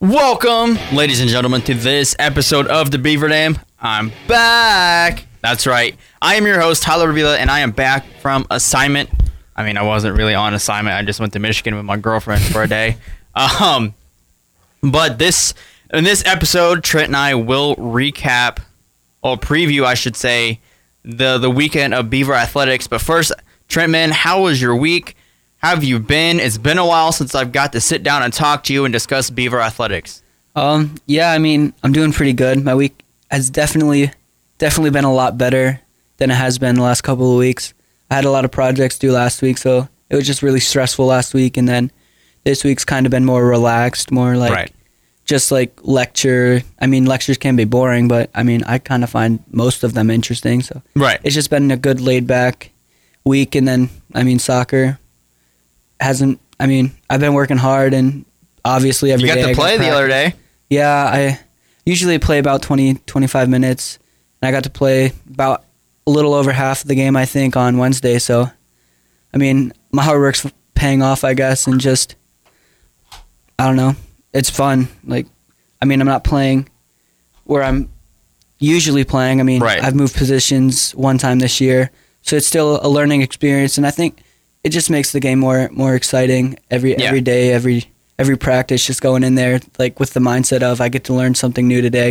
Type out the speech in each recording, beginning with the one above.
Welcome, ladies and gentlemen, to this episode of the Beaver Dam. I'm back. That's right. I am your host, Tyler Avila, and I am back from assignment. I mean, I wasn't really on assignment. I just went to Michigan with my girlfriend for a day. But in this episode, Trent and I will recap, or preview, I should say, the weekend of Beaver Athletics. But first, Trent, man, how was your week? How have you been? It's been a while since I've got to sit down and talk to you and discuss Beaver Athletics. Yeah, I mean, I'm doing pretty good. My week has definitely been a lot better than it has been the last couple of weeks. I had a lot of projects due last week, so it was just really stressful last week, and then this week's kind of been more relaxed, more like just like lecture. I mean, lectures can be boring, but I mean, I kind of find most of them interesting, so it's just been a good laid-back week, and then, I mean, soccer I've been working hard, and obviously every day. You got to play the other day. Yeah, I usually play about 20-25 minutes, and I got to play about a little over half of the game, I think, on Wednesday. So, I mean, my hard work's paying off, I guess, and just, I don't know, it's fun. Like, I mean, I'm not playing where I'm usually playing. I mean, I've moved positions one time this year, so it's still a learning experience, and I think it just makes the game more exciting every day, every practice, just going in there like with the mindset of I get to learn something new today.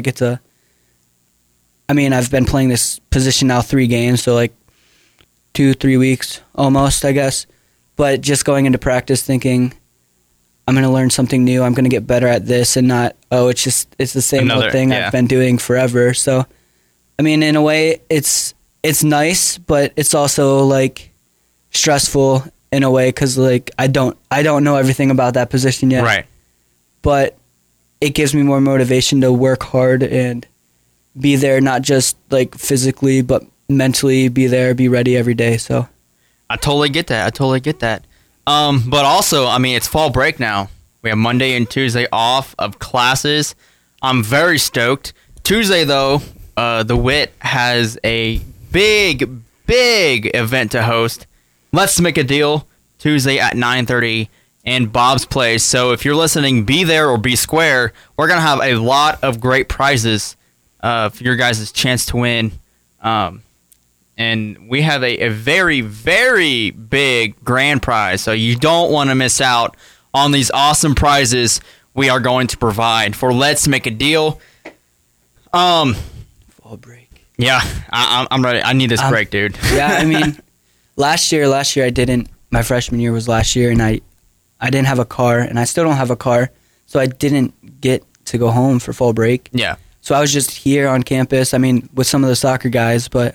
I've been playing this position now 3 games, so like 2-3 weeks almost, I guess. But just going into practice thinking I'm going to learn something new, I'm going to get better at this, and not, it's the same old thing I've been doing forever. So, I mean, in a way, it's nice, but it's also like stressful in a way, because like I don't know everything about that position yet. Right. But it gives me more motivation to work hard and be there, not just like physically, but mentally be there, be ready every day. So I totally get that. But also, I mean, it's fall break now. We have Monday and Tuesday off of classes. I'm very stoked. Tuesday, though, the WIT has a big event to host. Let's Make a Deal, Tuesday at 9:30 in Bob's Place. So if you're listening, be there or be square. We're going to have a lot of great prizes for your guys' chance to win. And we have a very, very big grand prize. So you don't want to miss out on these awesome prizes we are going to provide for Let's Make a Deal. Fall break. Yeah, I'm ready. I need this break, dude. Yeah, I mean, Last year I didn't. My freshman year was last year, and I didn't have a car, and I still don't have a car, so I didn't get to go home for fall break. Yeah. So I was just here on campus. I mean, with some of the soccer guys, but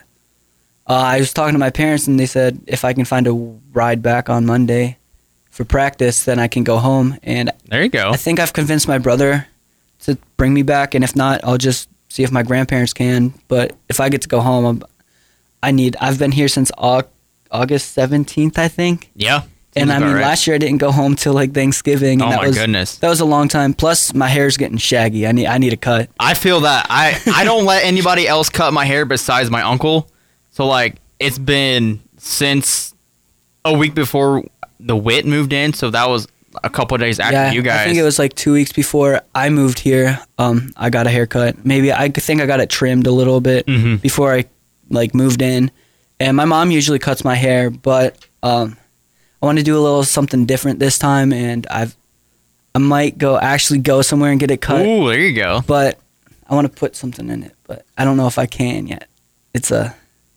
I was talking to my parents, and they said if I can find a ride back on Monday for practice, then I can go home. And there you go. I think I've convinced my brother to bring me back, and if not, I'll just see if my grandparents can. But if I get to go home, I've been here since August 17th, I think. Yeah. And I mean, last year I didn't go home till like Thanksgiving. And goodness. That was a long time. Plus, my hair's getting shaggy. I need a cut. I feel that. I don't let anybody else cut my hair besides my uncle. So, like, it's been since a week before the WIT moved in. So that was a couple of days after you guys. I think it was like 2 weeks before I moved here. I got a haircut. Maybe I think I got it trimmed a little bit before I like moved in. And my mom usually cuts my hair, but I want to do a little something different this time, and I might go somewhere and get it cut. Ooh, there you go. But I want to put something in it, but I don't know if I can yet. It's a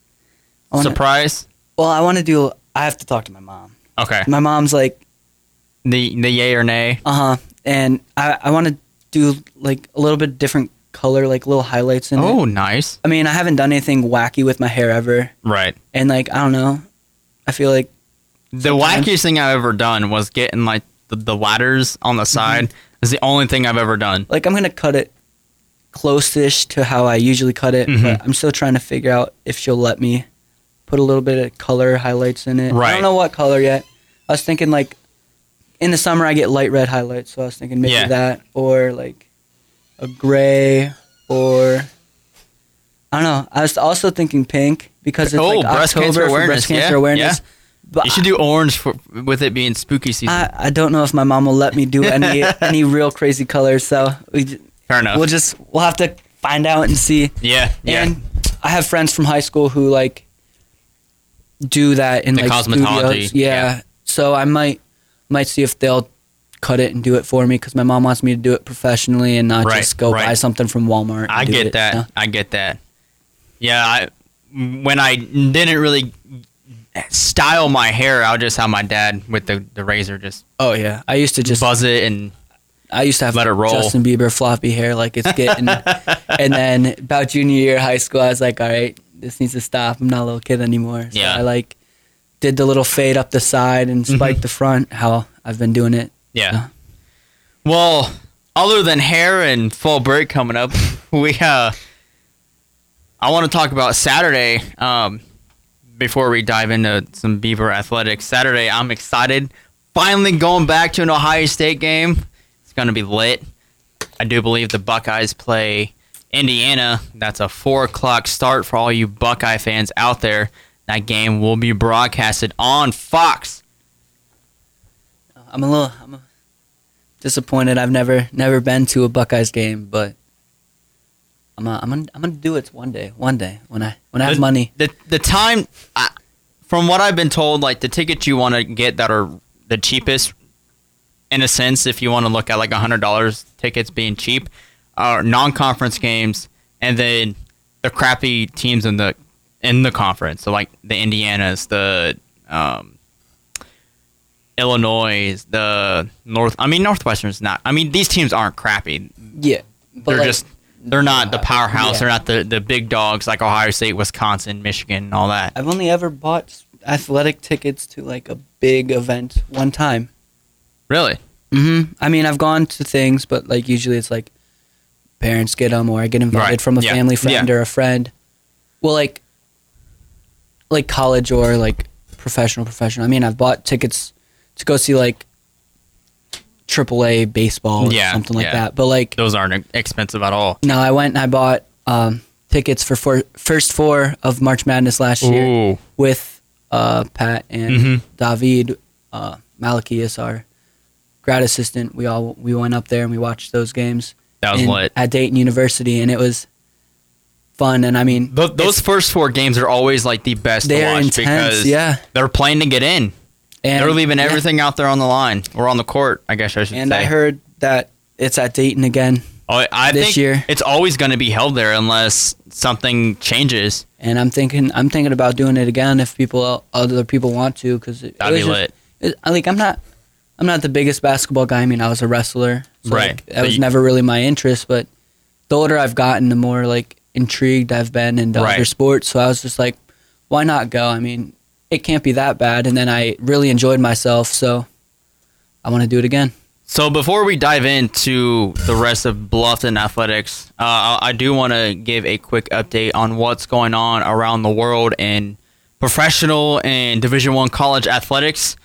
surprise. Well, I have to talk to my mom. Okay. My mom's like the yay or nay. And I want to do like a little bit different color, like little highlights in it. Oh, nice. I mean, I haven't done anything wacky with my hair ever. Right. And like, I don't know. I feel like the wackiest thing I've ever done was getting like the ladders on the side. Is the only thing I've ever done. Like, I'm going to cut it close-ish to how I usually cut it, but I'm still trying to figure out if she'll let me put a little bit of color highlights in it. Right. I don't know what color yet. I was thinking like in the summer I get light red highlights, so I was thinking maybe that, or like a gray, or I don't know. I was also thinking pink because it's like breast October cancer for awareness. breast cancer awareness. But You should do orange with it being spooky season. I don't know if my mom will let me do any real crazy colors, so Fair enough. we'll have to find out and see. yeah. And I have friends from high school who like do that in The like cosmetology, studios. Yeah. So I might see if they'll cut it and do it for me because my mom wants me to do it professionally and not Right, just go right. buy something from Walmart. I and do get it, that. you know? I get that. Yeah, when I didn't really style my hair, I would just have my dad with the razor just Oh yeah. I used to just buzz it and I used to have let it roll. Justin Bieber floppy hair like it's getting. And then about junior year of high school, I was like, all right, this needs to stop. I'm not a little kid anymore. So Yeah. I like did the little fade up the side and spiked the front. How I've been doing it. yeah. Well, other than hair and fall break coming up, I want to talk about Saturday. Before we dive into some Beaver athletics, Saturday I'm excited. Finally going back to an Ohio State game. It's going to be lit. I do believe the Buckeyes play Indiana. That's a 4:00 start for all you Buckeye fans out there. That game will be broadcasted on Fox. I'm disappointed. I've never been to a Buckeyes game, but I'm gonna do it one day when I have money. The time, from what I've been told, like the tickets you want to get that are the cheapest, in a sense, if you want to look at like $100 tickets being cheap, are non-conference games, and then the crappy teams in the conference. So like the Indianas, the Illinois, the Northwestern's not. I mean, these teams aren't crappy. Yeah, but They're they're not the powerhouse. Yeah. They're not the big dogs like Ohio State, Wisconsin, Michigan, and all that. I've only ever bought athletic tickets to like a big event one time. Really? I mean, I've gone to things, but like usually it's like parents get them, or I get invited Right. from a Yeah. family friend Yeah. or a friend. Well, like college or like professional. I mean, I've bought tickets to go see like AAA baseball or Yeah, something like yeah. that. But like, Those aren't expensive at all. no, I went and I bought tickets for first four of March Madness last year Ooh. with Pat and David Malachias, our grad assistant. We went up there and we watched those games. That was lit. At Dayton University, and it was fun. And I mean, Those first four games are always like the best to they're watch intense, because yeah. they're playing to get in. And They're leaving yeah. everything out there on the line or on the court, I guess I should And say. I heard that it's at Dayton again, I this think year. it's always going to be held there unless something changes. and I'm thinking about doing it again if other people want to, because That'd be lit. I'm not the biggest basketball guy. I mean, I was a wrestler, so Right. like, that So was you- never really my interest. But the older I've gotten, the more like intrigued I've been into Right. other sports. So I was just like, why not go? I mean, it can't be that bad. And then I really enjoyed myself, so I want to do it again. So before we dive into the rest of Bluffton athletics, I do want to give a quick update on what's going on around the world in professional and Division I college athletics.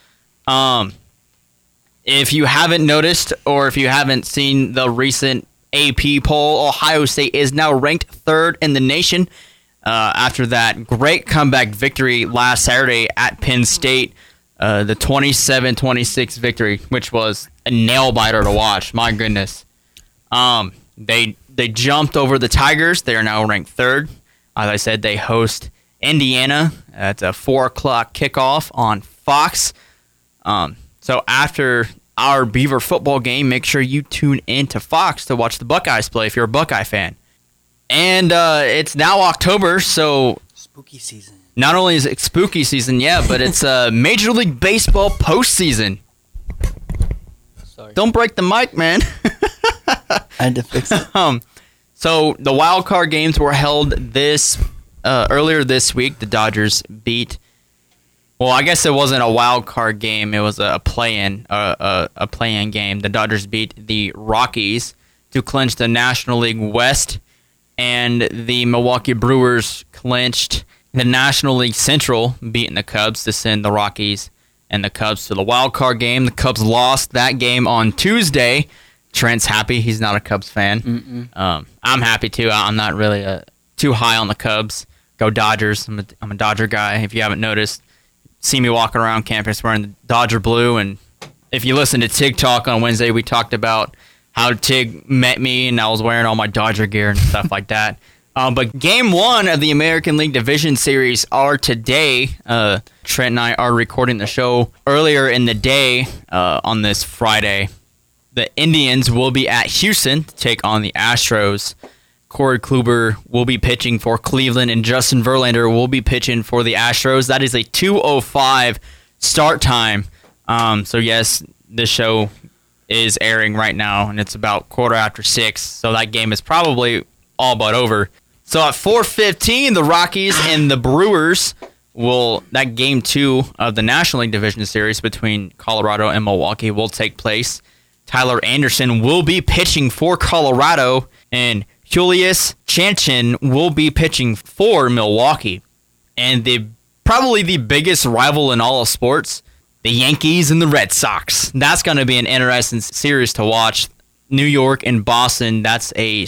If you haven't noticed or if you haven't seen the recent AP poll, Ohio State is now ranked third in the nation after that great comeback victory last Saturday at Penn State. The 27-26 victory, which was a nail biter to watch. My goodness. They jumped over the Tigers. They are now ranked third. As I said, they host Indiana. It's a 4:00 kickoff on Fox. So after our Beaver football game, make sure you tune in to Fox to watch the Buckeyes play if you're a Buckeye fan. And it's now October, so Spooky season. not only is it spooky season, yeah, but it's Major League Baseball postseason. Sorry, Don't break the mic, man. I had to fix it. So the wild card games were held earlier this week. The Dodgers beat. Well, I guess it wasn't a wild card game. It was a play-in game. The Dodgers beat the Rockies to clinch the National League West, and the Milwaukee Brewers clinched the National League Central, beating the Cubs to send the Rockies and the Cubs to the wild card game. The Cubs lost that game on Tuesday. Trent's happy. He's not a Cubs fan. I'm happy too. I'm not really too high on the Cubs. Go Dodgers. I'm a Dodger guy, if you haven't noticed. see me walking around campus wearing the Dodger blue. And if you listen to Tig Talk on Wednesday, we talked about how Tig met me and I was wearing all my Dodger gear and stuff like that. But Game 1 of the American League Division Series are today. Trent and I are recording the show earlier in the day on this Friday. The Indians will be at Houston to take on the Astros. Corey Kluber will be pitching for Cleveland, and Justin Verlander will be pitching for the Astros. That is a 2:05 start time. So, yes, this show is airing right now, and it's about 6:15, so that game is probably all but over. So, at 4:15, the Rockies and the Brewers that Game 2 of the National League Division Series between Colorado and Milwaukee will take place. Tyler Anderson will be pitching for Colorado, and Julius Chanchin will be pitching for Milwaukee. And probably the biggest rival in all of sports, the Yankees and the Red Sox. That's going to be an interesting series to watch. New York and Boston, that's a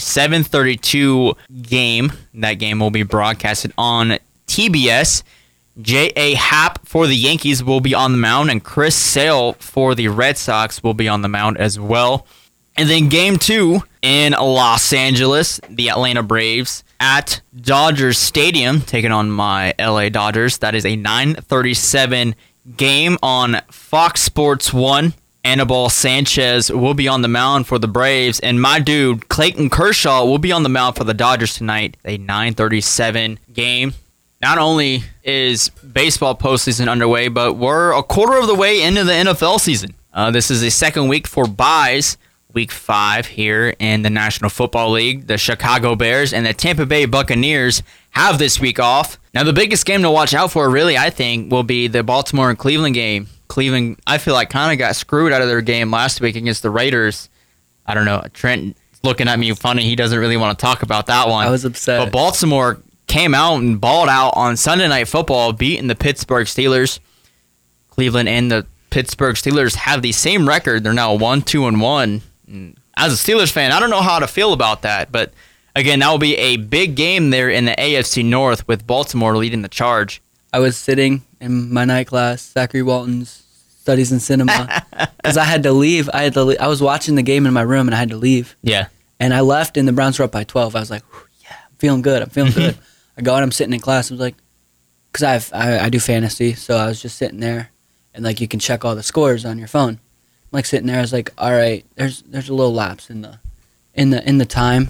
7:32 game. That game will be broadcasted on TBS. J.A. Happ for the Yankees will be on the mound, and Chris Sale for the Red Sox will be on the mound as well. And then Game 2 in Los Angeles, the Atlanta Braves at Dodgers Stadium, taking on my LA Dodgers. That is a 9:37 game on Fox Sports 1. Anibal Sanchez will be on the mound for the Braves, and my dude, Clayton Kershaw, will be on the mound for the Dodgers tonight. A 9:37 game. Not only is baseball postseason underway, but we're a quarter of the way into the NFL season. This is the second week for byes. Week 5 here in the National Football League. The Chicago Bears and the Tampa Bay Buccaneers have this week off. Now, the biggest game to watch out for, really, I think, will be the Baltimore and Cleveland game. Cleveland, I feel like, kind of got screwed out of their game last week against the Raiders. I don't know. Trent looking at me funny. He doesn't really want to talk about that one. I was upset. But Baltimore came out and balled out on Sunday Night Football, beating the Pittsburgh Steelers. Cleveland and the Pittsburgh Steelers have the same record. They're now 1-2-1. As a Steelers fan, I don't know how to feel about that. But, again, that will be a big game there in the AFC North with Baltimore leading the charge. I was sitting in my night class, Zachary Walton's Studies in Cinema, because I had to leave. I was watching the game in my room, and I had to leave. Yeah. And I left, and the Browns were up by 12. I was like, yeah, I'm feeling good. I go and I'm sitting in class. I was like, because I do fantasy, so I was just sitting there, and, like, you can check all the scores on your phone. I'm like sitting there, I was like, all right, there's a little lapse in the time.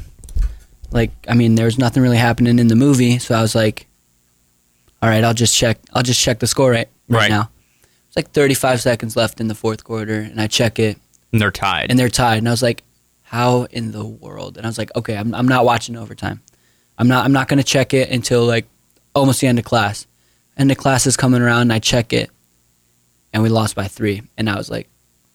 Like, I mean, there was nothing really happening in the movie, so I was like, all right, I'll just check the score right now. It's like 35 seconds left in the fourth quarter, and I check it. And they're tied. And I was like, how in the world? And I was like, okay, I'm not watching overtime. I'm not going to check it until like almost the end of class. And the class is coming around, and I check it, and we lost by 3. And I was like,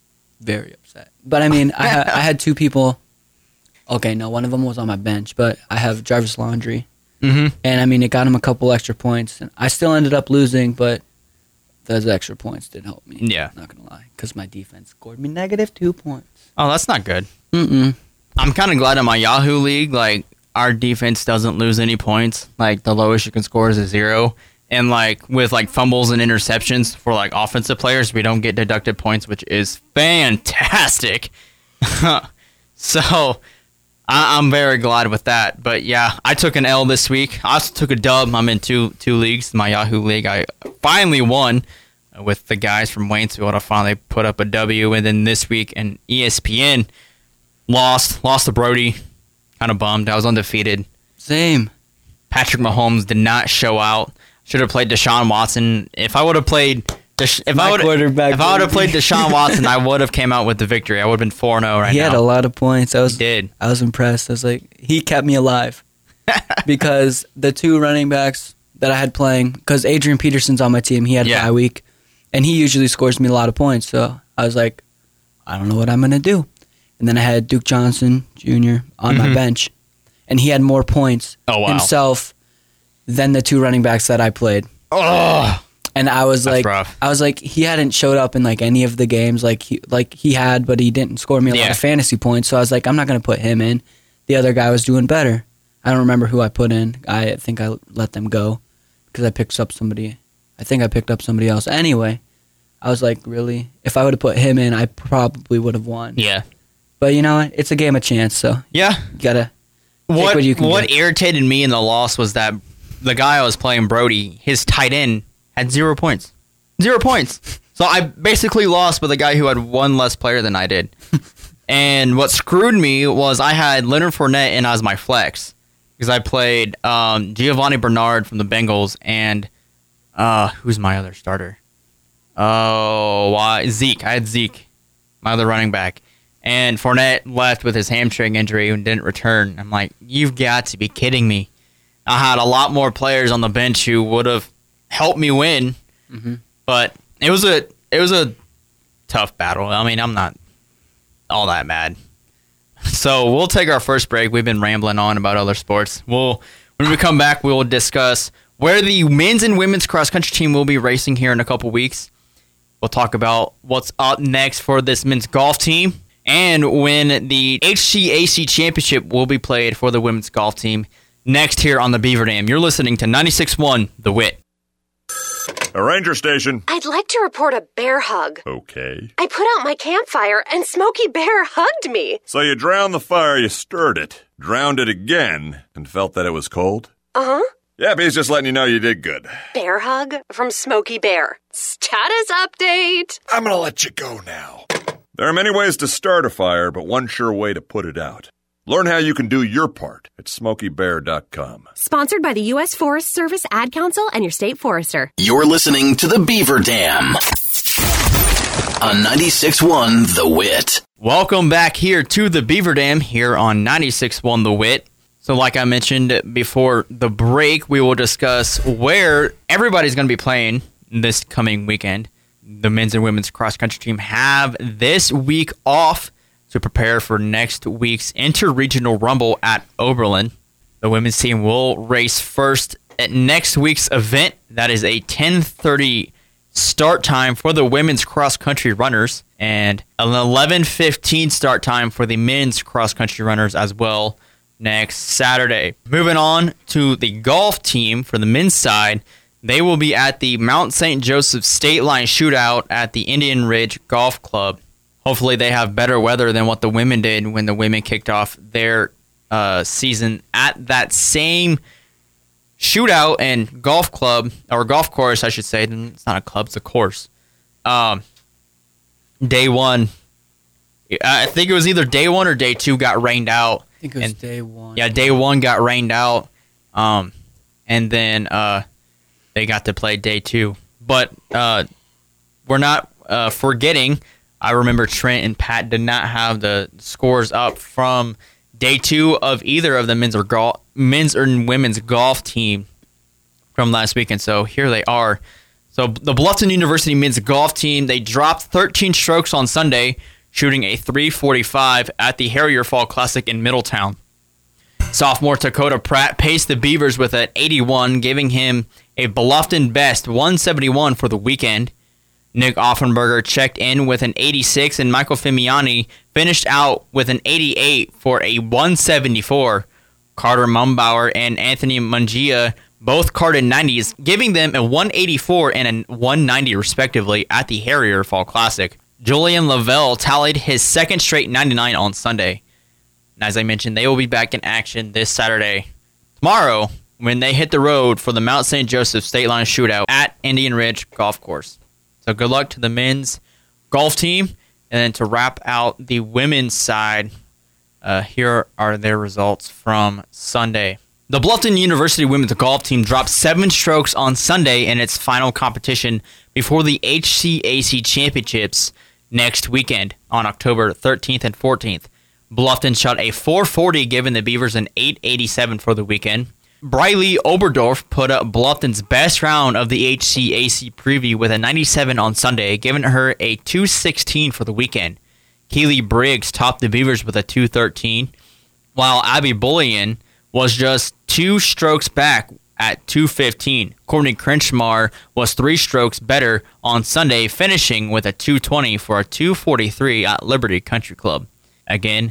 very upset. But I mean, I had 2 people. Okay, no, one of them was on my bench, but I have Jarvis Landry. Mm-hmm. And I mean, it got him a couple extra points. And I still ended up losing, but those extra points did help me. Yeah. Not going to lie. Because my defense scored me -2 points. Oh, that's not good. Mm-mm. I'm kind of glad in my Yahoo League, like, our defense doesn't lose any points. Like, the lowest you can score is a 0. And, like, with, like, fumbles and interceptions for, like, offensive players, we don't get deducted points, which is fantastic. So, I'm very glad with that. But, yeah, I took an L this week. I also took a dub. I'm in two leagues. My Yahoo League, I finally won with the guys from Waynesville. I finally put up a W. And then this week, in ESPN, lost to Brody. Kind of bummed. I was undefeated. Same. Patrick Mahomes did not show out. Should have played Deshaun Watson. If I would have played Deshaun Watson, I would have came out with the victory. I would have been 4-0 right now. He had a lot of points. He did. I was impressed. I was like, he kept me alive. Because the 2 running backs that I had playing, because Adrian Peterson's on my team, he had a bye week, and he usually scores me a lot of points. So I was like, I don't know what I'm going to do. And then I had Duke Johnson Jr. on my bench, and he had more points himself than the 2 running backs that I played. Oh, and I was that's like, rough. He hadn't showed up in like any of the games like he had, but he didn't score me a lot of fantasy points. So I was like, I'm not going to put him in. The other guy was doing better. I don't remember who I put in. I think I let them go because I picked up somebody. I think I picked up somebody else. Anyway, I was like, really? If I would have put him in, I probably would have won. Yeah. But you know what? It's a game of chance, so Yeah. you gotta take what you can What get. irritated me in the loss was that the guy I was playing, Brody, his tight end had 0 points. 0 points. So I basically lost with a guy who had one less player than I did. And what screwed me was I had Leonard Fournette in as my flex because I played Giovanni Bernard from the Bengals and who's my other starter? Zeke. I had Zeke, my other running back. And Fournette left with his hamstring injury and didn't return. I'm like, you've got to be kidding me. I had a lot more players on the bench who would have helped me win, but it was a tough battle. I mean, I'm not all that mad. So we'll take our first break. We've been rambling on about other sports. When we come back, we will discuss where the men's and women's cross country team will be racing here in a couple weeks. We'll talk about what's up next for this men's golf team and when the HCAC championship will be played for the women's golf team next here on the Beaver Dam. You're listening to 96.1 The Wit. A ranger station. I'd like to report a bear hug. Okay. I put out my campfire and Smokey Bear hugged me. So you drowned the fire, you stirred it, drowned it again, and felt that it was cold? Uh-huh. Yep, he's just letting you know you did good. Bear hug from Smokey Bear. Status update. I'm gonna let you go now. There are many ways to start a fire, but one sure way to put it out. Learn how you can do your part at SmokeyBear.com. Sponsored by the U.S. Forest Service Ad Council and your state forester. You're listening to the Beaver Dam on 96.1 The Wit. Welcome back here to the Beaver Dam here on 96.1 The Wit. So like I mentioned before the break, we will discuss where everybody's going to be playing this coming weekend. The men's and women's cross-country team have this week off to prepare for next week's Inter-Regional Rumble at Oberlin. The women's team will race first at next week's event. That is a 10:30 start time for the women's cross-country runners and an 11:15 start time for the men's cross-country runners as well next Saturday. Moving on to the golf team for the men's side, they will be at the Mount St. Joseph State Line Shootout at the Indian Ridge Golf Club. Hopefully they have better weather than what the women did when the women kicked off their season at that same shootout and golf club, or golf course, I should say. It's not a club, it's a course. Day one, I think it was either day one or day two got rained out. I think it was day one. Yeah, day one got rained out, and then they got to play day two. But we're not forgetting, I remember Trent and Pat did not have the scores up from day two of either of the men's or women's golf team from last weekend. So here they are. So the Bluffton University men's golf team, they dropped 13 strokes on Sunday, shooting a 345 at the Harrier Fall Classic in Middletown. Sophomore Dakota Pratt paced the Beavers with an 81, giving him a Bluffton best 171 for the weekend. Nick Offenberger checked in with an 86, and Michael Fimiani finished out with an 88 for a 174. Carter Mumbauer and Anthony Mungia both carded 90s, giving them a 184 and a 190 respectively at the Harrier Fall Classic. Julian Lavelle tallied his second straight 99 on Sunday. And as I mentioned, they will be back in action this Saturday, tomorrow, when they hit the road for the Mount St. Joseph State Line Shootout at Indian Ridge Golf Course. So good luck to the men's golf team. And then to wrap out the women's side, here are their results from Sunday. The Bluffton University women's golf team dropped 7 strokes on Sunday in its final competition before the HCAC Championships next weekend on October 13th and 14th. Bluffton shot a 440, giving the Beavers an 887 for the weekend. Briley Oberdorf put up Bluffton's best round of the HCAC preview with a 97 on Sunday, giving her a 216 for the weekend. Keely Briggs topped the Beavers with a 213, while Abby Bullion was just 2 strokes back at 215. Courtney Crenchmar was 3 strokes better on Sunday, finishing with a 220 for a 243 at Liberty Country Club. Again,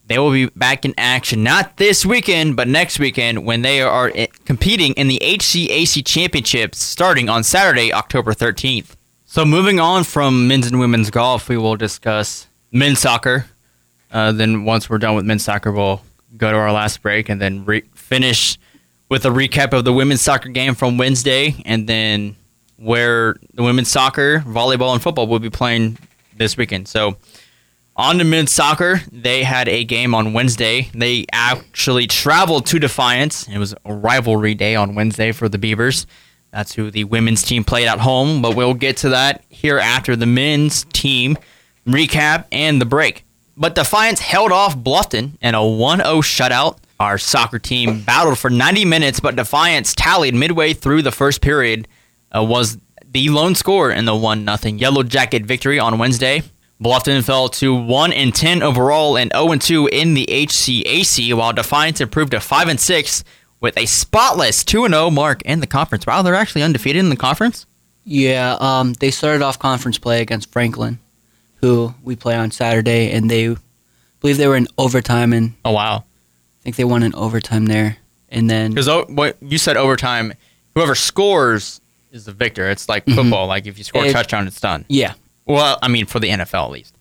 They will be back in action not this weekend, but next weekend when they are competing in the HCAC Championships starting on Saturday, October 13th. So moving on from men's and women's golf, we will discuss men's soccer. Then once we're done with men's soccer, we'll go to our last break and then finish with a recap of the women's soccer game from Wednesday, and then where the women's soccer, volleyball, and football will be playing this weekend. So on to men's soccer, they had a game on Wednesday. They actually traveled to Defiance. It was a rivalry day on Wednesday for the Beavers. That's who the women's team played at home, but we'll get to that here after the men's team recap and the break. But Defiance held off Bluffton in a 1-0 shutout. Our soccer team battled for 90 minutes, but Defiance tallied midway through the first period, was the lone scorer in the 1-0 Yellow Jacket victory on Wednesday. Bluffton fell to 1-10 overall and 0-2 in the HCAC, while Defiance improved to 5-6 with a spotless 2-0 mark in the conference. Wow, they're actually undefeated in the conference? Yeah, they started off conference play against Franklin, who we play on Saturday, and they believe they were in overtime, and Oh, wow. I think they won in overtime there. And then Because what you said overtime, whoever scores is the victor. It's like football. Like if you score a touchdown, it's done. yeah, Well, I mean, for the NFL at least.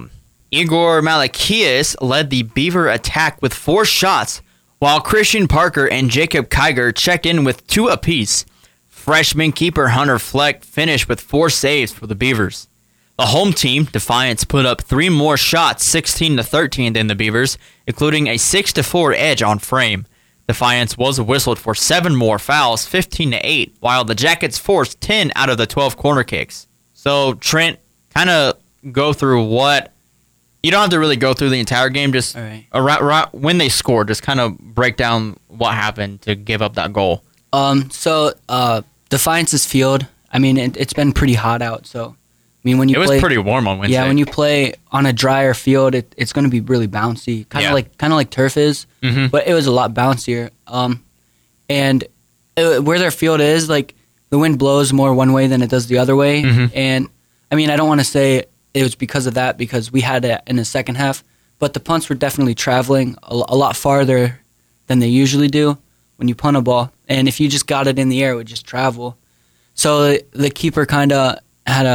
Igor Malakias led the Beaver attack with 4 shots, while Christian Parker and Jacob Kiger checked in with 2 apiece. Freshman keeper Hunter Fleck finished with 4 saves for the Beavers. The home team, Defiance, put up 3 more shots, 16-13 than the Beavers, including a 6-4 edge on frame. Defiance was whistled for 7 more fouls, 15-8, while the Jackets forced 10 out of the 12 corner kicks. So, Trent, kind of go through what... You don't have to really go through the entire game, just right. when they scored, just kind of break down what happened to give up that goal. Defiance's field, I mean, it's been pretty hot out, so... I mean, when you It play, was pretty warm on Wednesday. Yeah, when you play on a drier field, it's going to be really bouncy, kind of like turf is, but it was a lot bouncier. Where their field is, like the wind blows more one way than it does the other way. And I mean, I don't want to say it was because of that, because we had it in the second half, but the punts were definitely traveling a lot farther than they usually do when you punt a ball. And if you just got it in the air, it would just travel. So the keeper kind of had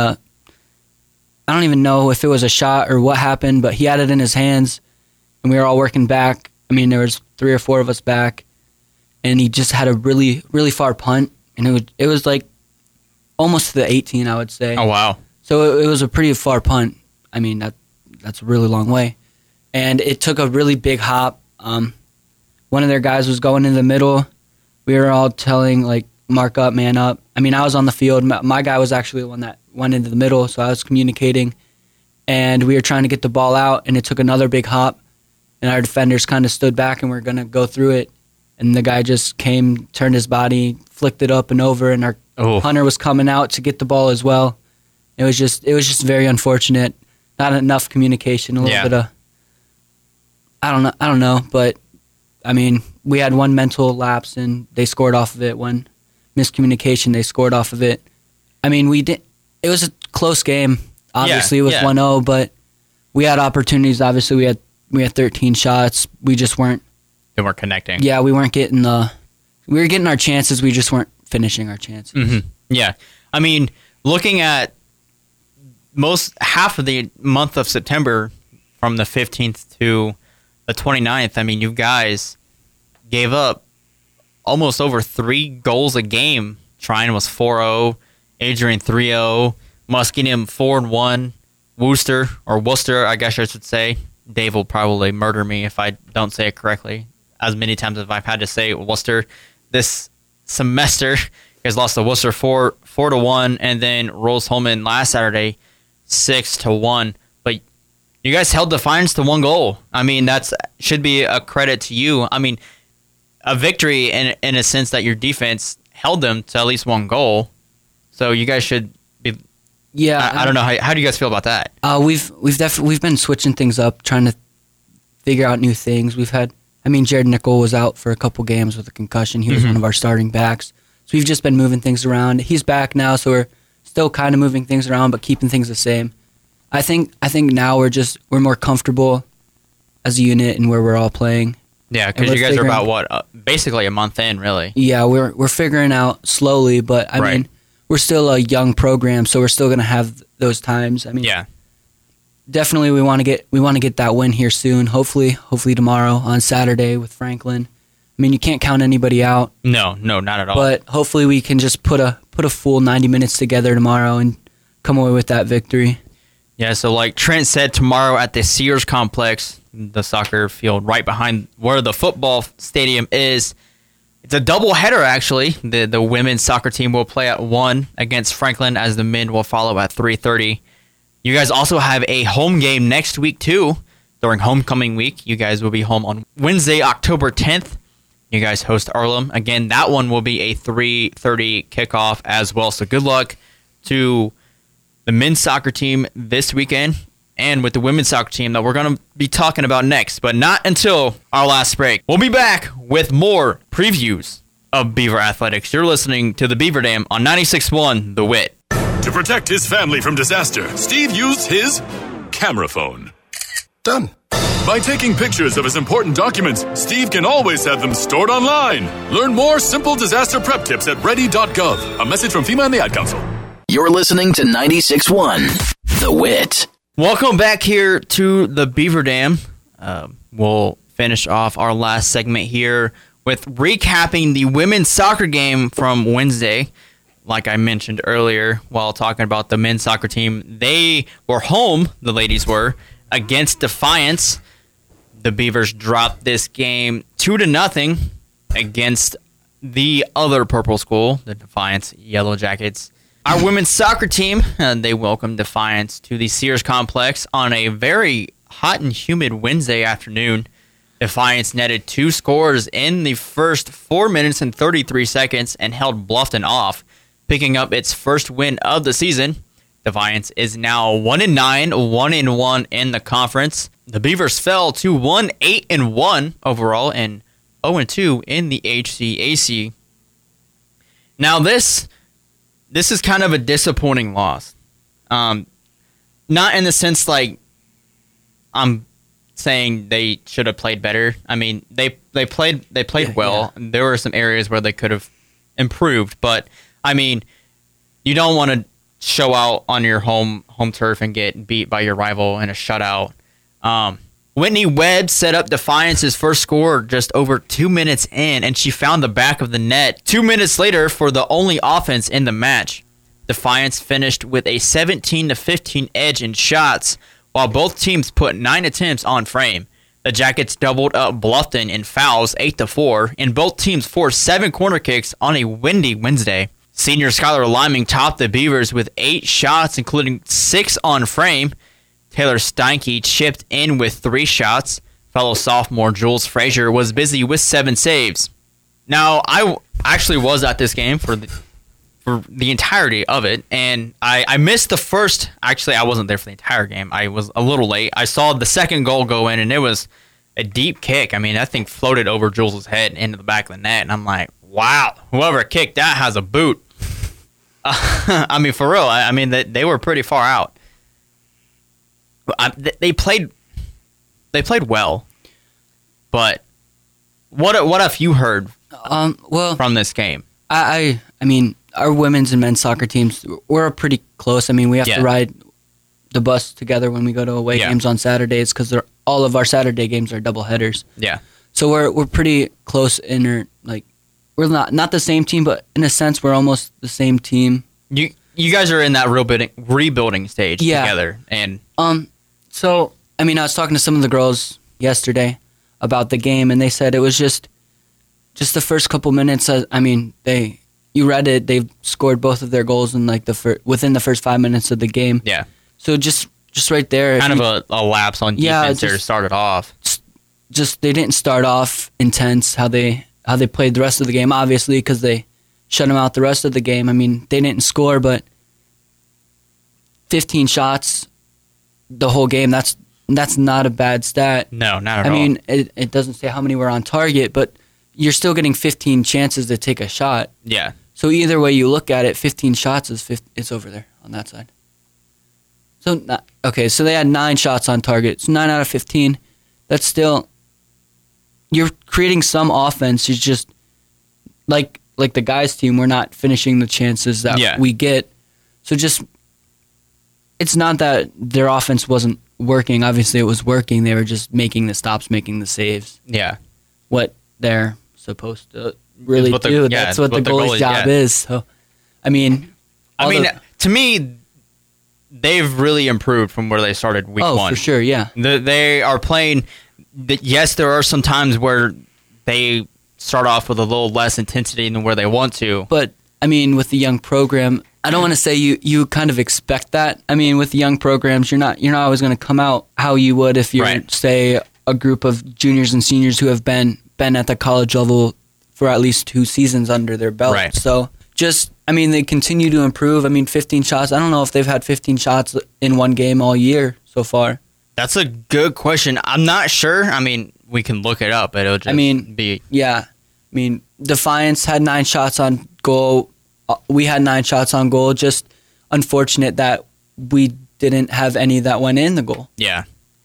I don't even know if it was a shot or what happened, but he had it in his hands, and we were all working back. I mean, there was 3 or 4 of us back, and he just had a really, really far punt, and it was like almost to the 18, I would say. Oh, wow. So it was a pretty far punt. I mean, that's a really long way. And it took a really big hop. One of their guys was going in the middle. We were all telling, like, mark up, man up. I mean, I was on the field. My guy was actually the one that went into the middle, so I was communicating. And we were trying to get the ball out, and it took another big hop. And our defenders kind of stood back, and we were going to go through it. And the guy just came, turned his body, flicked it up and over, and our punter was coming out to get the ball as well. It was just very unfortunate. Not enough communication, a little bit of I don't know, but I mean, we had one mental lapse and they scored off of it. One miscommunication, they scored off of it. I mean, it was a close game. Obviously, it was 1-0, but we had opportunities. Obviously, we had 13 shots. We just weren't. They weren't connecting. Yeah, we weren't getting we were getting our chances. We just weren't finishing our chances. Mm-hmm. Yeah, I mean, looking at half of the month of September, from the 15th to the 29th, I mean, you guys gave up almost over 3 goals a game. Trine was 4-0, Adrian 3-0, Muskingum 4-1, Worcester, I guess I should say. Dave will probably murder me if I don't say it correctly, as many times as I've had to say Worcester this semester. You guys lost to Worcester 4-1, and then Rose-Hulman last Saturday 6-1. But you guys held Defiance to 1 goal. I mean, that should be a credit to you. I mean, a victory in a sense that your defense held them to at least 1 goal. So you guys should be. Yeah, I don't know how do you guys feel about that? We've been switching things up, trying to figure out new things. Jared Nickel was out for a couple games with a concussion. He was one of our starting backs. So we've just been moving things around. He's back now, so we're still kind of moving things around, but keeping things the same. I think now we're more comfortable as a unit and where we're all playing. Yeah, And because we're you guys are figuring- about, basically a month in, really. Yeah, we're figuring out slowly, but I Right. mean, we're still a young program, so we're still going to have those times. I mean, Yeah. definitely we want to get that win here soon. Hopefully tomorrow on Saturday with Franklin. I mean, you can't count anybody out, No, not at all. but hopefully we can just put a full 90 minutes together tomorrow and come away with that victory. Yeah, so like Trent said, tomorrow at the Sears Complex, the soccer field right behind where the football stadium is, it's a doubleheader, actually. The women's soccer team will play at 1 against Franklin, as the men will follow at 3:30. You guys also have a home game next week, too. During homecoming week, you guys will be home on Wednesday, October 10th. You guys host Earlham. Again, that one will be a 3:30 kickoff as well. So good luck to the men's soccer team this weekend and with the women's soccer team that we're going to be talking about next, but not until our last break. We'll be back with more previews of Beaver Athletics. You're listening to the Beaver Dam on 96.1 The Wit. To protect his family from disaster, Steve used his camera phone. Done. By taking pictures of his important documents, Steve can always have them stored online. Learn more simple disaster prep tips at ready.gov. A message from FEMA and the Ad Council. You're listening to 96.1 The Wit. Welcome back here to the Beaver Dam. We'll finish off our last segment here with recapping the women's soccer game from Wednesday. Like I mentioned earlier while talking about the men's soccer team, they were home, the ladies were, against Defiance. The Beavers dropped this game 2-0 against the other purple school, the Defiance Yellow Jackets. Our women's soccer team, they welcomed Defiance to the Sears Complex on a very hot and humid Wednesday afternoon. Defiance netted 2 scores in the first 4 minutes and 33 seconds and held Bluffton off, picking up its first win of the season. Defiance is now 1-9, 1-1 in the conference. The Beavers fell to 1-8-1 overall and 0-2 in the HCAC. Now this is kind of a disappointing loss. Not in the sense like I'm saying they should have played better. I mean, they played well. Yeah. There were some areas where they could have improved, but I mean, you don't want to show out on your home turf and get beat by your rival in a shutout. Whitney Webb set up Defiance's first score just over 2 minutes in, and she found the back of the net 2 minutes later for the only offense in the match. Defiance finished with a 17-15 edge in shots, while both teams put 9 attempts on frame. The Jackets doubled up Bluffton in fouls 8-4, and both teams forced 7 corner kicks on a windy Wednesday. Senior Skylar Liming topped the Beavers with 8 shots, including 6 on frame. Taylor Steinke chipped in with 3 shots. Fellow sophomore Jules Frazier was busy with 7 saves. Now, I actually was at this game for the entirety of it, and I missed the first. Actually, I wasn't there for the entire game. I was a little late. I saw the second goal go in, and it was a deep kick. I mean, that thing floated over Jules' head into the back of the net, and I'm like, wow, whoever kicked that has a boot. I mean, for real. I mean, they were pretty far out. They played well, but what have you heard Well, from this game? I mean, our women's and men's soccer teams, we're pretty close. I mean, we have Yeah. to ride the bus together when we go to away Yeah. games on Saturdays because all of our Saturday games are double headers. Yeah, So we're pretty close we're not the same team, but in a sense we're almost the same team. you guys are in that rebuilding stage Yeah. together, and So I mean, I was talking to some of the girls yesterday about the game, and they said it was just the first couple minutes. I mean, you read it. They've scored both of their goals in within the first 5 minutes of the game. yeah, So just right there, kind of a lapse on Yeah, defense there just- started off. just they didn't start off intense how they played the rest of the game, obviously, because they shut them out the rest of the game. I mean, they didn't score, but 15 shots the whole game, that's not a bad stat. No, not at I all. mean, it doesn't say how many were on target, but you're still getting 15 chances to take a shot. Yeah, So either way you look at it, 15 shots it's over there on that side. So so they had 9 shots on target. So 9 out of 15. that's still, you're creating some offense. You just, like the guys' team, we're not finishing the chances that we get. So just, it's not that their offense wasn't working. Obviously, it was working. They were just making the stops, making the saves. Yeah. What they're supposed to really do. That's what the goalie's job is. So, I mean, to me, they've really improved from where they started week one. Oh, for sure, yeah. They are playing. Yes, there are some times where they start off with a little less intensity than where they want to. But, I mean, with the young program, I don't want to say you kind of expect that. I mean, with the young programs, you're not always going to come out how you would if you're, say, a group of juniors and seniors who have been at the college level for at least 2 seasons under their belt. Right. So, they continue to improve. I mean, 15 shots. I don't know if they've had 15 shots in one game all year so far. That's a good question. I'm not sure. I mean, we can look it up, but it'll just be... Yeah. I mean, Defiance had 9 shots on goal. We had 9 shots on goal. Just unfortunate that we didn't have any that went in the goal. Yeah.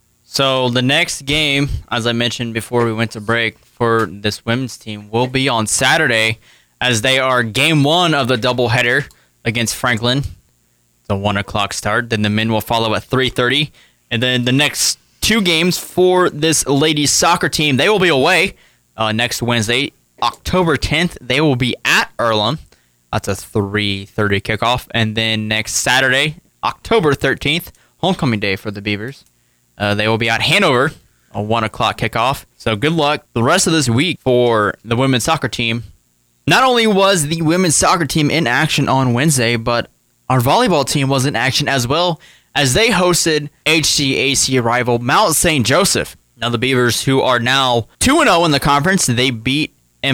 So the next game, as I mentioned before we went to break, for this women's team will be on Saturday, as they are game 1 of the doubleheader against Franklin. The 1 o'clock start. Then the men will follow at 3:30. And then the next 2 games for this ladies soccer team, they will be away next Wednesday, October 10th. They will be at Earlham. That's a 3:30 kickoff. And then next Saturday, October 13th, homecoming day for the Beavers. They will be at Hanover, a 1 o'clock kickoff. So good luck the rest of this week for the women's soccer team. Not only was the women's soccer team in action on Wednesday, but our volleyball team was in action as well, as they hosted HCAC rival Mount St. Joseph. Now the Beavers, who are now 2-0 in the conference, they beat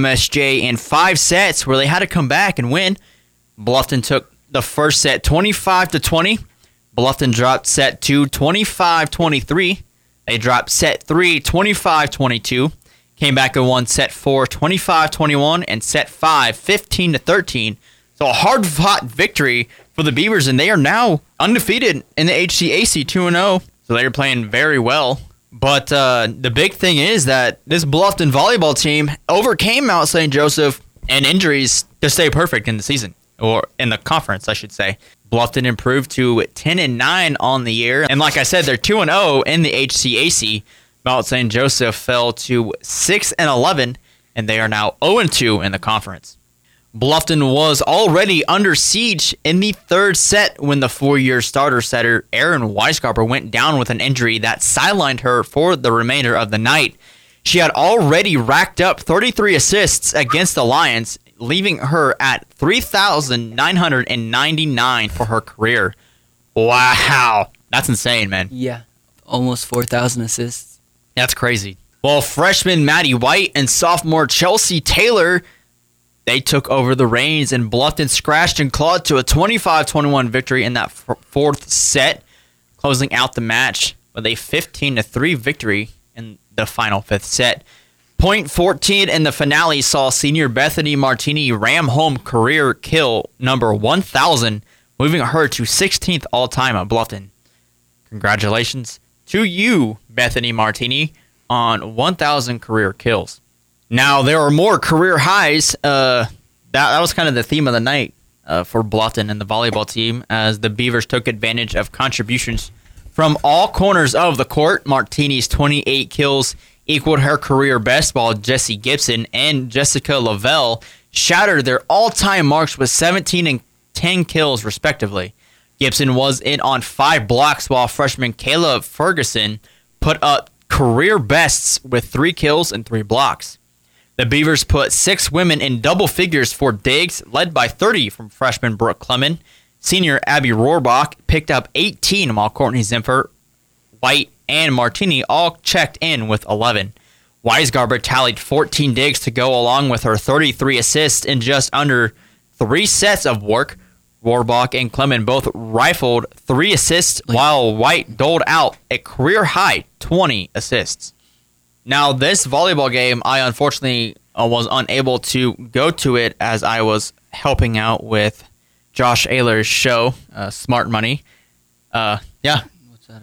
MSJ in 5 sets where they had to come back and win. Bluffton took the first set 25-20. Bluffton dropped set 2 25-23. They dropped set 3 25-22. Came back and won set 4 25-21 and set 5 15-13. So a hard-fought victory for the Beavers, and they are now undefeated in the HCAC 2-0. So they're playing very well. But the big thing is that this Bluffton volleyball team overcame Mount St. Joseph and injuries to stay perfect in the season, or in the conference, I should say. Bluffton improved to 10-9 on the year. And like I said, they're 2-0 in the HCAC. Mount St. Joseph fell to 6-11, and they are now 0-2 in the conference. Bluffton was already under siege in the 3rd set when the 4-year starter setter Erin Weisgarber went down with an injury that sidelined her for the remainder of the night. She had already racked up 33 assists against the Lions, leaving her at 3,999 for her career. Wow. That's insane, man. Yeah. Almost 4,000 assists. That's crazy. Well, freshman Maddie White and sophomore Chelsea Taylor, they took over the reins, and Bluffton scratched and clawed to a 25-21 victory in that 4th set, closing out the match with a 15-3 victory in the final 5th set. Point 14 in the finale saw senior Bethany Martini ram home career kill number 1,000, moving her to 16th all-time at Bluffton. Congratulations to you, Bethany Martini, on 1,000 career kills. Now, there are more career highs. That was kind of the theme of the night for Bluffton and the volleyball team, as the Beavers took advantage of contributions from all corners of the court. Martini's 28 kills equaled her career best, while Jessie Gibson and Jessica Lavelle shattered their all-time marks with 17 and 10 kills, respectively. Gibson was in on 5 blocks, while freshman Kayla Ferguson put up career bests with 3 kills and 3 blocks. The Beavers put 6 women in double figures for digs, led by 30 from freshman Brooke Clement. Senior Abby Rohrbach picked up 18, while Courtney Zimfer, White, and Martini all checked in with 11. Weisgarber tallied 14 digs to go along with her 33 assists in just under 3 sets of work. Rohrbach and Clement both rifled 3 assists, while White doled out a career-high 20 assists. Now, this volleyball game, I unfortunately was unable to go to it as I was helping out with Josh Ayler's show, Smart Money. What's that about?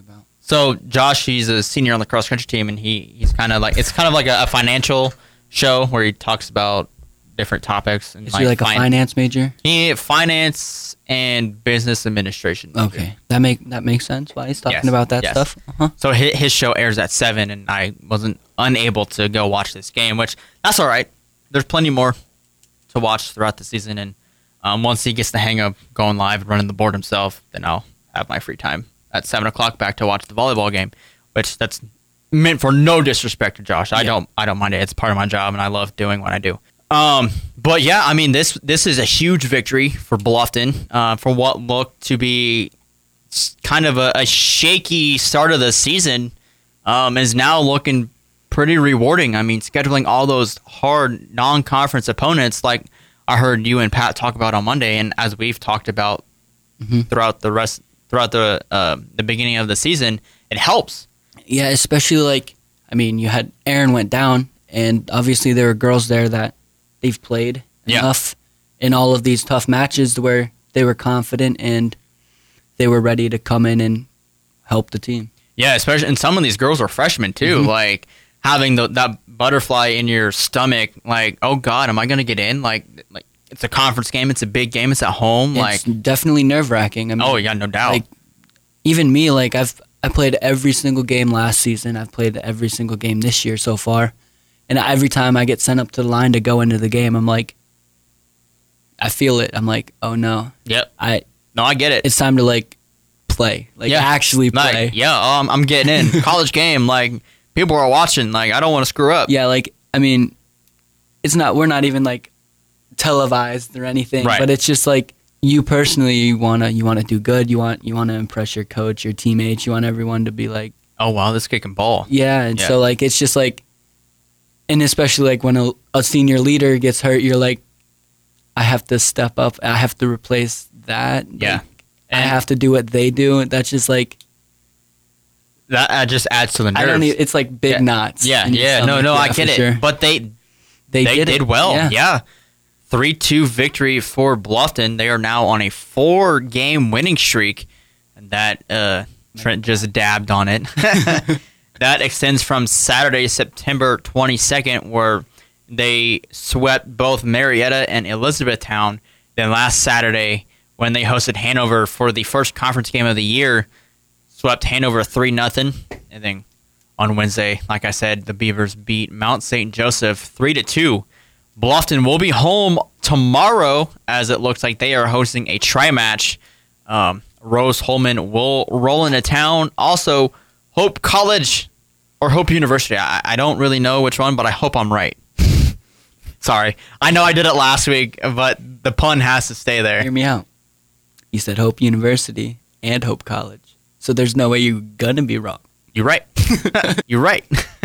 So Josh, he's a senior on the cross country team, and he's kind of like a financial show where he talks about different topics. And Is he like a finance major? Finance and business administration. Okay, that makes sense. Why he's talking about that stuff. Uh-huh. So his show airs at 7, and I wasn't unable to go watch this game, which that's all right. There's plenty more to watch throughout the season, and once he gets the hang of going live and running the board himself, then I'll have my free time at 7 o'clock back to watch the volleyball game, which that's meant for no disrespect to Josh. I don't mind it. It's part of my job, and I love doing what I do. But yeah, I mean, this is a huge victory for Bluffton for what looked to be kind of a shaky start of the season. Is now looking pretty rewarding. I mean, scheduling all those hard non-conference opponents, like I heard you and Pat talk about on Monday, and as we've talked about throughout the beginning of the season, it helps. Yeah, especially you had Aaron went down, and obviously there were girls there that they've played enough in all of these tough matches to where they were confident and they were ready to come in and help the team. Yeah, especially, and some of these girls are freshmen too. Like having that butterfly in your stomach, like, oh God, am I going to get in? Like it's a conference game, it's a big game, it's at home. It's definitely nerve-wracking. I mean, oh yeah, no doubt. Like, even me, I played every single game last season. I've played every single game this year so far. And every time I get sent up to the line to go into the game, I'm like, I feel it. I'm like, oh no. Yep. I get it. It's time to play. Actually play. I'm getting in. College game, people are watching. I don't want to screw up. Yeah, we're not even televised or anything. Right. But it's just you personally, you wanna do good. You want to impress your coach, your teammates. You want everyone to be like, oh wow, this kid can ball. Yeah, and so it's just and especially when a senior leader gets hurt, you're like, I have to step up. I have to replace that. Yeah. I have to do what they do. That's just that just adds to the nerves. It's like big knots. Yeah. No, I get it. Sure. But they did well. Yeah. 3-2 victory for Bluffton. They are now on a 4-game winning streak. And that Trent just dabbed on it. That extends from Saturday, September 22nd, where they swept both Marietta and Elizabethtown. Then last Saturday, when they hosted Hanover for the first conference game of the year, swept Hanover 3-0. And then on Wednesday, like I said, the Beavers beat Mount St. Joseph 3-2. Bluffton will be home tomorrow, as it looks like they are hosting a tri-match. Rose Holman will roll into town. Also, Hope College or Hope University. I don't really know which one, but I hope I'm right. Sorry. I know I did it last week, but the pun has to stay there. Hear me out. You said Hope University and Hope College. So there's no way you're going to be wrong. You're right. You're right.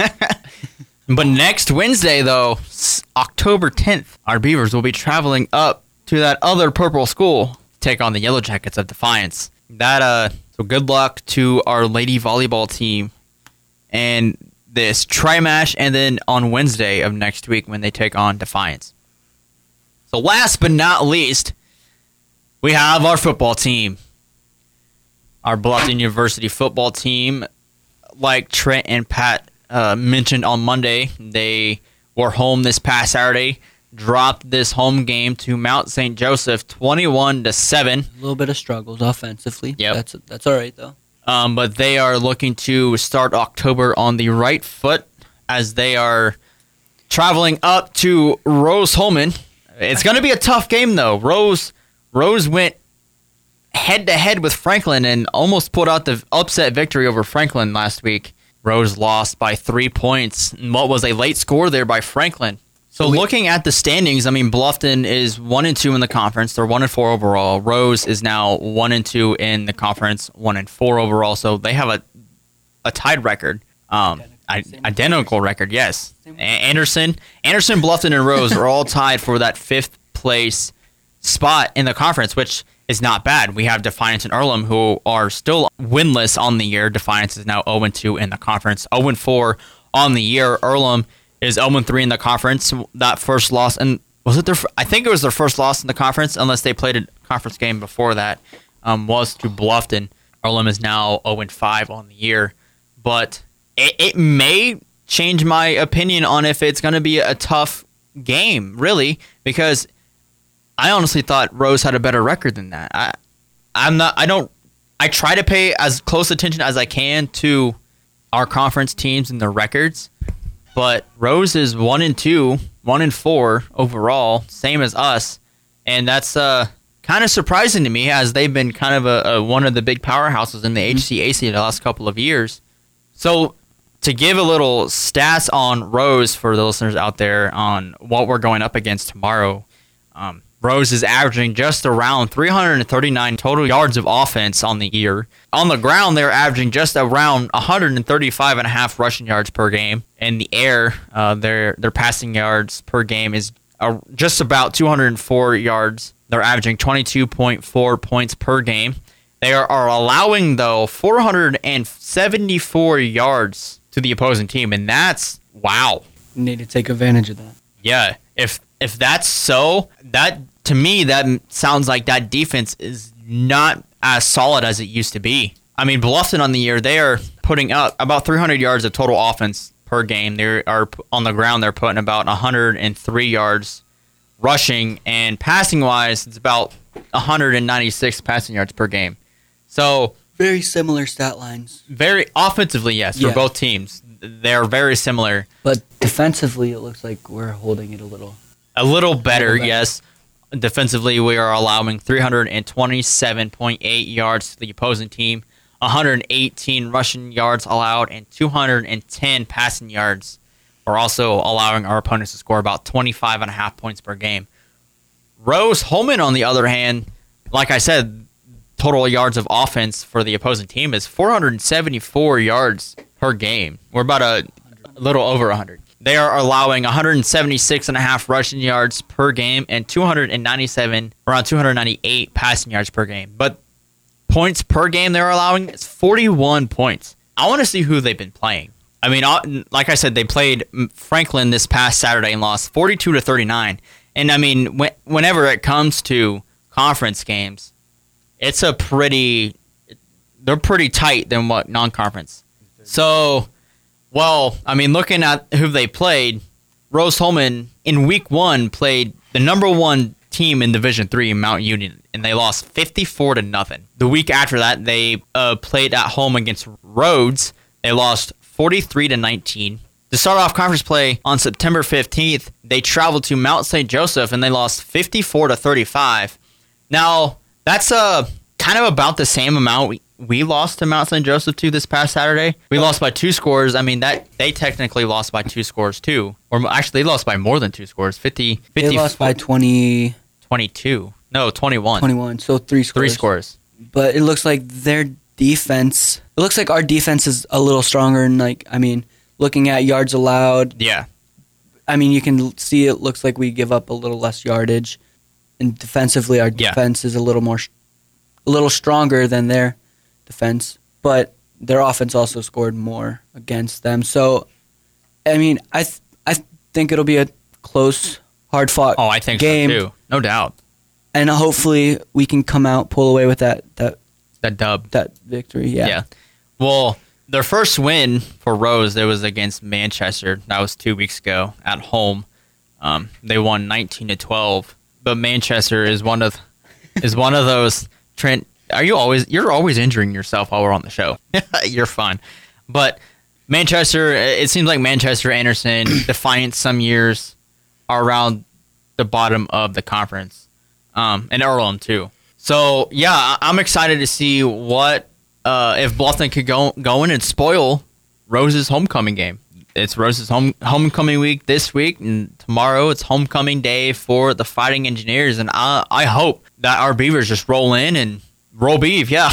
But next Wednesday, though, October 10th, our Beavers will be traveling up to that other purple school to take on the Yellow Jackets of Defiance. So good luck to our lady volleyball team and this tri-match, and then on Wednesday of next week when they take on Defiance. So last but not least, we have our football team. Our Bluffton University football team, like Trent and Pat mentioned on Monday, they were home this past Saturday, dropped this home game to Mount St. Joseph 21-7. A little bit of struggles offensively. Yep. That's all right, though. But they are looking to start October on the right foot as they are traveling up to Rose Holman. It's going to be a tough game, though. Rose went head-to-head with Franklin and almost pulled out the upset victory over Franklin last week. Rose lost by 3 points. What was a late score there by Franklin. So looking at the standings, I mean, Bluffton is 1-2 in the conference. They're 1-4 overall. Rose is now 1-2 in the conference, 1-4 overall. So they have a tied record, identical record. Yes, Anderson, Bluffton, and Rose are all tied for that 5th place spot in the conference, which is not bad. We have Defiance and Earlham, who are still winless on the year. Defiance is now 0-2 in the conference, 0-4 on the year. Earlham is 0-3 in the conference. That first loss, and was it I think it was their first loss in the conference, unless they played a conference game before that, was to Bluffton. Earlham is now 0-5 on the year, but it may change my opinion on if it's going to be a tough game, really, because I honestly thought Rose had a better record than that. I try to pay as close attention as I can to our conference teams and their records, but Rose is 1-2, 1-4 overall, same as us, and that's kind of surprising to me, as they've been kind of one of the big powerhouses in the HCAC the last couple of years. So to give a little stats on Rose for the listeners out there on what we're going up against tomorrow, Rose is averaging just around 339 total yards of offense on the year. On the ground, they're averaging just around 135.5 rushing yards per game. In the air, their passing yards per game is just about 204 yards. They're averaging 22.4 points per game. They are allowing, though, 474 yards to the opposing team, and that's wow. You need to take advantage of that. Yeah, if that's so, that to me that sounds like that defense is not as solid as it used to be. I mean, Bluffton on the year, they are putting up about 300 yards of total offense per game. They are on the ground, they're putting about 103 yards rushing, and passing wise, it's about 196 passing yards per game. So very similar stat lines. Very offensively, yes, for both teams. They're very similar. But defensively, it looks like we're holding it a little better, yes. Defensively, we are allowing 327.8 yards to the opposing team, 118 rushing yards allowed, and 210 passing yards. We're also allowing our opponents to score about 25.5 points per game. Rose Holman, on the other hand, like I said, total yards of offense for the opposing team is 474 yards per game. We're about a little over 100. They are allowing 176.5 rushing yards per game and 298 passing yards per game. But points per game they're allowing is 41 points. I want to see who they've been playing. I mean, like I said, they played Franklin this past Saturday and lost 42-39. And I mean, whenever it comes to conference games, they're pretty tight than what non-conference. So, well, I mean, looking at who they played, Rose Holman in week 1 played the number 1 team in Division III, Mount Union, and they lost 54-0. The week after that, they played at home against Rhodes. They lost 43-19. To start off conference play on September 15th, they traveled to Mount St. Joseph and they lost 54-35. Now, that's kind of about the same amount we lost to Mount St. Joseph to this past Saturday. We lost by 2 scores. I mean, that they technically lost by 2 scores too. Or actually, they lost by more than 2 scores. 50 they lost by 20... 22. No, 21. 21, so 3 scores. 3 scores. But it looks like their defense... It looks like our defense is a little stronger. And, like, I mean, looking at yards allowed... Yeah. I mean, you can see it looks like we give up a little less yardage. And defensively, our defense is a little stronger than their defense. But their offense also scored more against them. So, I mean, I think it'll be a close, hard-fought game. Oh, I think so, too. No doubt. And hopefully we can come out, pull away with that dub. That victory, yeah. Well, their first win for Rose, it was against Manchester. That was 2 weeks ago at home. They won 19-12. But Manchester is one of those. Trent, you're always injuring yourself while we're on the show. You're fine. But Manchester, it seems like Manchester, Anderson, Defiance some years are around the bottom of the conference. And Earlham too. So yeah, I'm excited to see what if Bluffton could go in and spoil Rose's homecoming game. It's Rose's homecoming week this week, and tomorrow it's homecoming day for the Fighting Engineers. And I hope that our Beavers just roll in and roll beef. Yeah,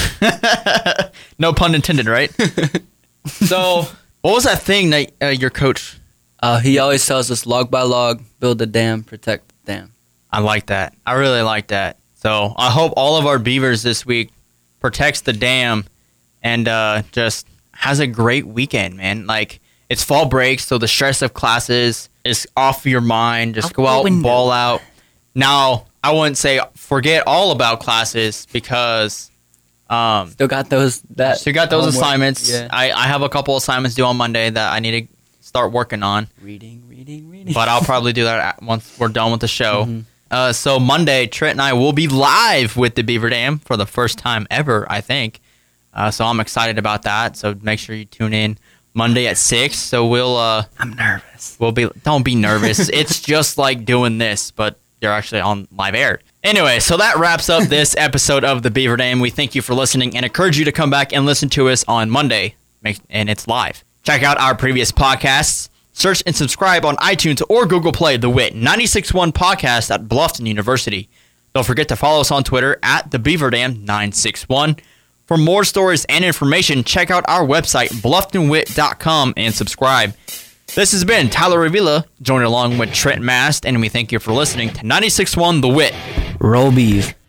no pun intended, right? So, what was that thing that your coach? He always tells us log by log, build the dam, protect the dam. I like that. I really like that. So I hope all of our Beavers this week protects the dam and just has a great weekend, man. Like, it's fall break, so the stress of classes is off your mind. Just go out and ball out. Now, I wouldn't say forget all about classes because Still got those. So you got those homework. assignments. Yeah. I have a couple assignments due on Monday that I need to start working on. Reading. But I'll probably do that once we're done with the show. Mm-hmm. So Monday, Trent and I will be live with the Beaver Dam for the first time ever, I think. So I'm excited about that. So make sure you tune in Monday at 6. So we'll. I'm nervous. Don't be nervous. It's just like doing this, but you're actually on live air. Anyway, so that wraps up this episode of the Beaver Dam. We thank you for listening and encourage you to come back and listen to us on Monday, and it's live. Check out our previous podcasts. Search and subscribe on iTunes or Google Play the WIT 96.1 podcast at Bluffton University. Don't forget to follow us on Twitter at TheBeaverDam961. For more stories and information, check out our website, BlufftonWit.com, and subscribe. This has been Tyler Avila, joined along with Trent Mast, and we thank you for listening to 96.1 The WIT. Roll beef.